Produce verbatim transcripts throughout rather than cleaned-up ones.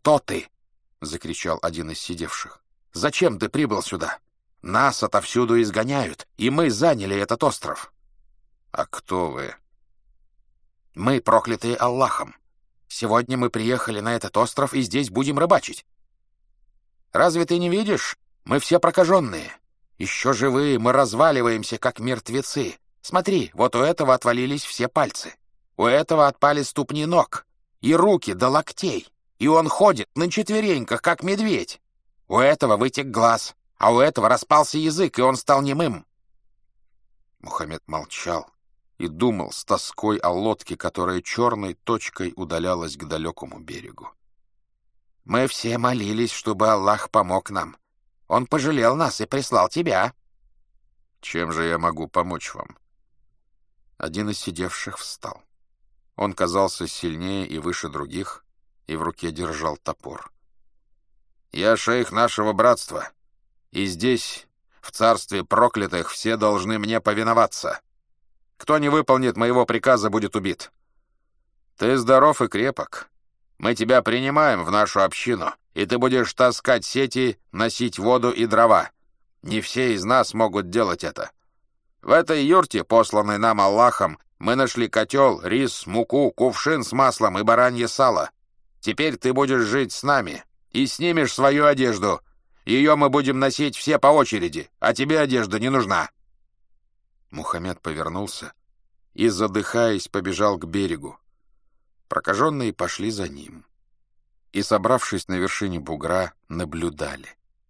кто ты?» — закричал один из сидевших. «Зачем ты прибыл сюда? Нас отовсюду изгоняют, и мы заняли этот остров». «А кто вы?» «Мы проклятые Аллахом. Сегодня мы приехали на этот остров и здесь будем рыбачить. Разве ты не видишь? Мы все прокаженные. Еще живые, мы разваливаемся, как мертвецы. Смотри, вот у этого отвалились все пальцы. У этого отпали ступни ног и руки до локтей. И он ходит на четвереньках, как медведь. У этого вытек глаз, а у этого распался язык, и он стал немым». Мухаммед молчал и думал с тоской о лодке, которая черной точкой удалялась к далекому берегу. «Мы все молились, чтобы Аллах помог нам. Он пожалел нас и прислал тебя». «Чем же я могу помочь вам?» Один из сидевших встал. Он казался сильнее и выше других, и в руке держал топор. «Я шейх нашего братства, и здесь, в царстве проклятых, все должны мне повиноваться. Кто не выполнит моего приказа, будет убит. Ты здоров и крепок. Мы тебя принимаем в нашу общину, и ты будешь таскать сети, носить воду и дрова. Не все из нас могут делать это. В этой юрте, посланной нам Аллахом, мы нашли котел, рис, муку, кувшин с маслом и баранье сало. Теперь ты будешь жить с нами и снимешь свою одежду. Ее мы будем носить все по очереди, а тебе одежда не нужна». Мухаммед повернулся и, задыхаясь, побежал к берегу. Прокаженные пошли за ним и, собравшись на вершине бугра, наблюдали.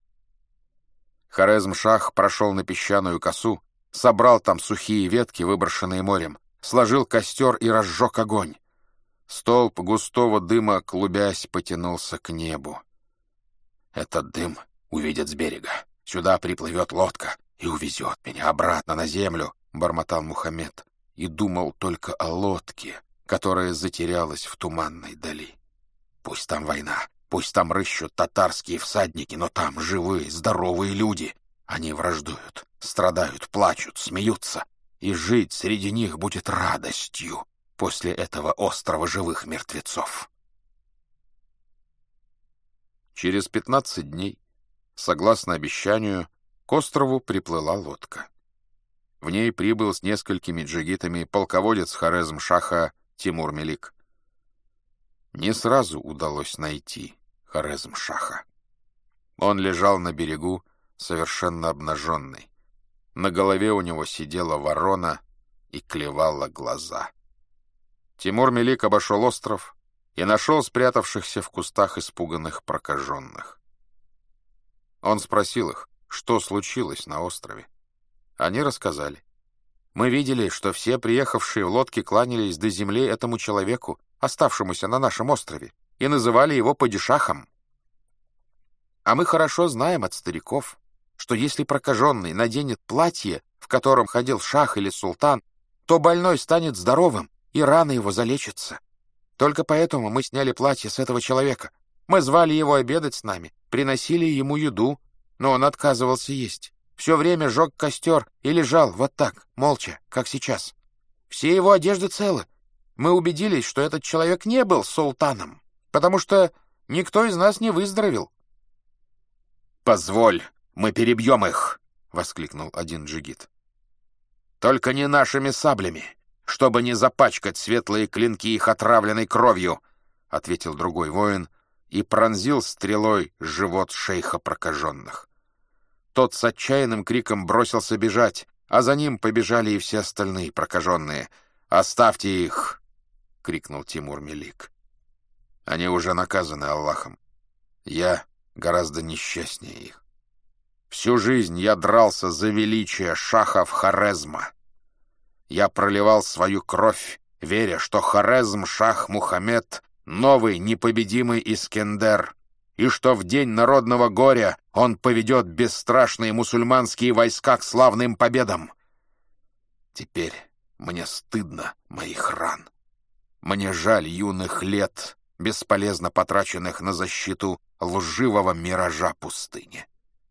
Хорезм-Шах прошел на песчаную косу, собрал там сухие ветки, выброшенные морем, сложил костер и разжег огонь. Столб густого дыма, клубясь, потянулся к небу. «Этот дым увидят с берега. Сюда приплывет лодка и увезет меня обратно на землю», — бормотал Мухаммед и думал только о лодке, которая затерялась в туманной дали. «Пусть там война, пусть там рыщут татарские всадники, но там живые, здоровые люди. Они враждуют, страдают, плачут, смеются, и жить среди них будет радостью после этого острова живых мертвецов». Через пятнадцать дней, согласно обещанию, к острову приплыла лодка. В ней прибыл с несколькими джигитами полководец Хорезм-Шаха Тимур-Мелик. Не сразу удалось найти Хорезм-Шаха. Он лежал на берегу, совершенно обнаженный. На голове у него сидела ворона и клевала глаза. Тимур-Мелик обошел остров и нашел спрятавшихся в кустах испуганных прокаженных. Он спросил их, что случилось на острове. Они рассказали. «Мы видели, что все приехавшие в лодке кланялись до земли этому человеку, оставшемуся на нашем острове, и называли его падишахом. А мы хорошо знаем от стариков, что если прокаженный наденет платье, в котором ходил шах или султан, то больной станет здоровым, и раны его залечатся. Только поэтому мы сняли платье с этого человека. Мы звали его обедать с нами, приносили ему еду, но он отказывался есть. Все время жег костер и лежал вот так, молча, как сейчас. Все его одежды целы. Мы убедились, что этот человек не был султаном, потому что никто из нас не выздоровел». «Позволь, мы перебьем их!» — воскликнул один джигит. «Только не нашими саблями, чтобы не запачкать светлые клинки их отравленной кровью», — ответил другой воин и пронзил стрелой живот шейха прокаженных. Тот с отчаянным криком бросился бежать, а за ним побежали и все остальные прокаженные. «Оставьте их!» — крикнул Тимур-Мелик. «Они уже наказаны Аллахом. Я гораздо несчастнее их. Всю жизнь я дрался за величие шахов Хорезма. Я проливал свою кровь, веря, что Хорезм-Шах Мухаммед — новый непобедимый Искендер, и что в день народного горя он поведет бесстрашные мусульманские войска к славным победам. Теперь мне стыдно моих ран. Мне жаль юных лет, бесполезно потраченных на защиту лживого миража пустыни.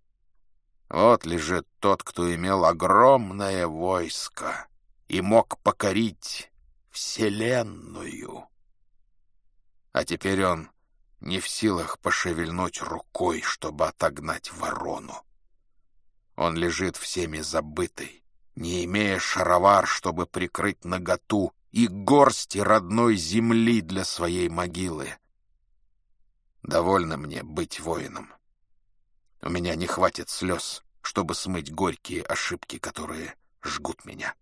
Вот лежит тот, кто имел огромное войско и мог покорить вселенную. А теперь он не в силах пошевельнуть рукой, чтобы отогнать ворону. Он лежит всеми забытый, не имея шаровар, чтобы прикрыть наготу, и горсти родной земли для своей могилы. Довольно мне быть воином. У меня не хватит слез, чтобы смыть горькие ошибки, которые жгут меня.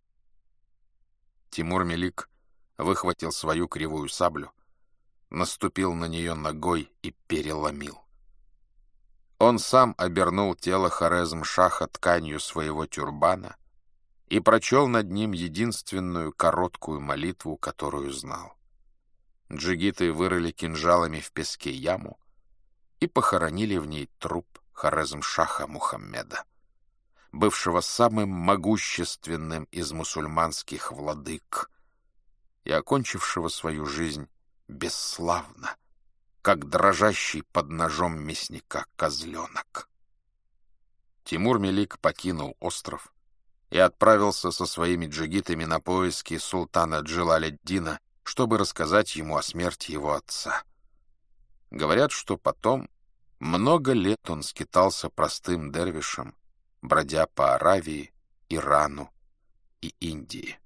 Тимур-Мелик выхватил свою кривую саблю, наступил на нее ногой и переломил. Он сам обернул тело Хорезм-Шаха тканью своего тюрбана и прочел над ним единственную короткую молитву, которую знал. Джигиты вырыли кинжалами в песке яму и похоронили в ней труп Хорезм-Шаха Мухаммеда, бывшего самым могущественным из мусульманских владык и окончившего свою жизнь бесславно, как дрожащий под ножом мясника козленок. Тимур-Мелик покинул остров и отправился со своими джигитами на поиски султана Джилаляддина, чтобы рассказать ему о смерти его отца. Говорят, что потом много лет он скитался простым дервишем, бродя по Аравии, Ирану и Индии.